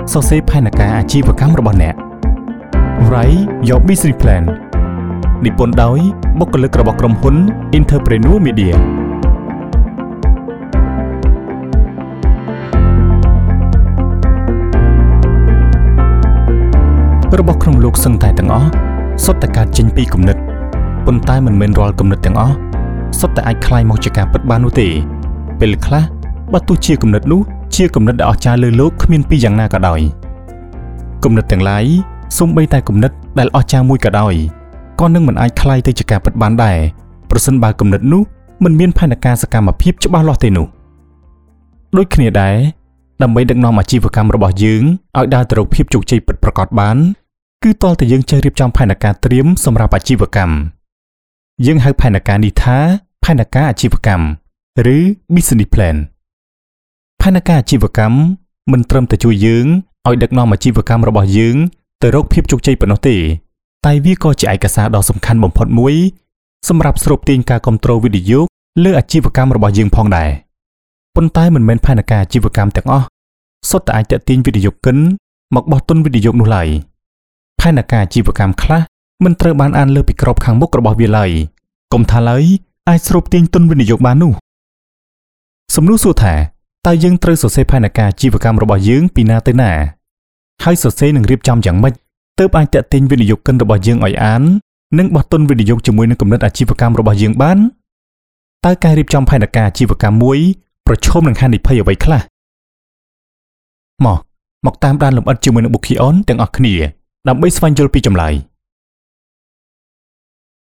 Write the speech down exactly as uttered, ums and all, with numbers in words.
សរសេរផែនការអាជីវកម្មរបស់អ្នក Write your business plan និពន្ធដោយបុគ្គលិករបស់ក្រុមហ៊ុន Entrepreneur Media របស់ក្នុងលោកសឹងតែទាំងអស់សុទ្ធតែកើតចេញពីគំនិតប៉ុន្តែមិនមែនរាល់គំនិតទាំងអស់សុទ្ធតែអាចคล้ายមកជាការពិតបាននោះទេពេលខ្លះបើទោះជាគំនិតនោះជាគំនិតដែលអស្ចារ្យលើលោកគ្មានពីយ៉ាងណាក៏ដោយគំនិតទាំងឡាយសូម្បីតែគំនិតដែលអស្ចារ្យមួយក៏ដោយក៏នឹងមិនអាចคล้ายទៅជាការពិតបានដែរប្រសិនបើគំនិតនោះមិនមានផែនការសកម្មភាពច្បាស់លាស់ទេនោះដូចគ្នាដែរដើម្បីដឹកនាំអាជីវកម្មរបស់យើងឲ្យដើរទៅរកភាពជោគជ័យពិតប្រាកដបានគឺតលតែយើងចេះរៀបចំផែនការត្រៀមសម្រាប់អាជីវកម្មយើងហៅផែនការនេះថាផែនការអាជីវកម្មឬ business plan ផែនការអាជីវកម្មមិនត្រឹមតែជួយយើងឲ្យដឹកនាំអាជីវកម្មរបស់យើងទៅរកភាពជោគជ័យប៉ុណ្ណោះទេតែវាក៏ជាឯកសារដ៏សំខាន់បំផុតមួយសម្រាប់ស្រូបទាញការគាំទ្រវិនិយោគលើអាជីវកម្មរបស់យើងផងដែរប៉ុន្តែមិនមែនផែនការអាជីវកម្មទាំងអស់សុទ្ធតែអាចទាក់ទាញវិនិយោគិនមកបោះទុនវិនិយោគនោះឡើយផែនការអាជីវកម្មខ្លះមិនត្រូវបានអានលើពីក្របខាងមុខរបស់វាឡើយកុំថាឡើយអាចស្រូបទាញទុនវិនិយោគបាននោះសំណួរសួរថាតើយើងត្រូវសរសេរផែនការអាជីវកម្មរបស់យើងពីណាទៅណាហើយសរសេរនឹងរៀបចំយ៉ាងម៉េចទើបអាចទាក់ទាញវិនិយោគិនរបស់យើងឲ្យអាននិងបោះទុនវិនិយោគជាមួយនឹងគំនិតអាជីវកម្មរបស់យើងបានតើការរៀបចំផែនការអាជីវកម្មមួយប្រឈមនឹងហានិភ័យអ្វីខ្លះមកមកតាមដានលម្អិតជាមួយនឹង Bookie On ទាំងអស់គ្នាដើម្បីស្វែងយល់ពីចម្លើយ